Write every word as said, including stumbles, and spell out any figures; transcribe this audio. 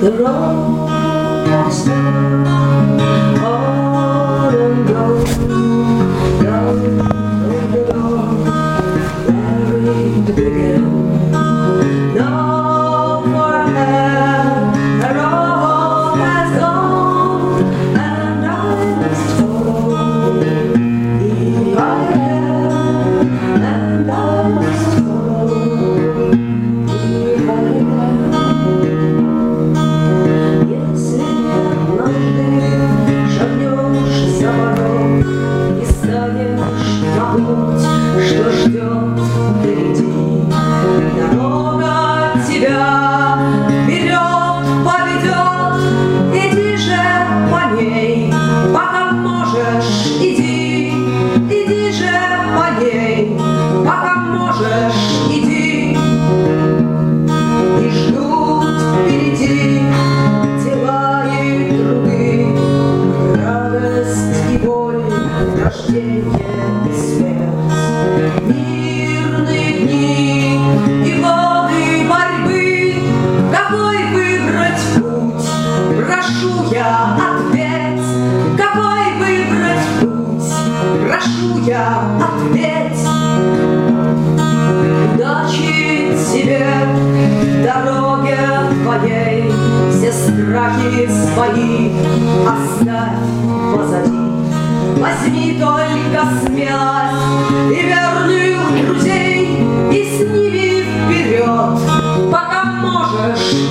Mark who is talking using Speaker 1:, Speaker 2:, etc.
Speaker 1: The road has turned on and go, go, go, go, where it began. No forever, the road has gone, and I must follow. If I can, and I must follow. If I can. Если однажды шагнешь за порог и станешь на путь, что ждет впереди, дорога тебя вперед поведет. Иди же по ней, пока можешь, иди, иди же по ней, пока можешь, иди. И ждут впереди дела и труды, радость и боль, рождение и смерть, мирные дни и годы борьбы. Какой выбрать путь? Прошу я, ответь. Какой выбрать путь? Прошу я, ответь. Удачи тебе в дороге твоей, все страхи свои оставь позади. Возьми только смелость и верных друзей и сними вперед, пока можешь.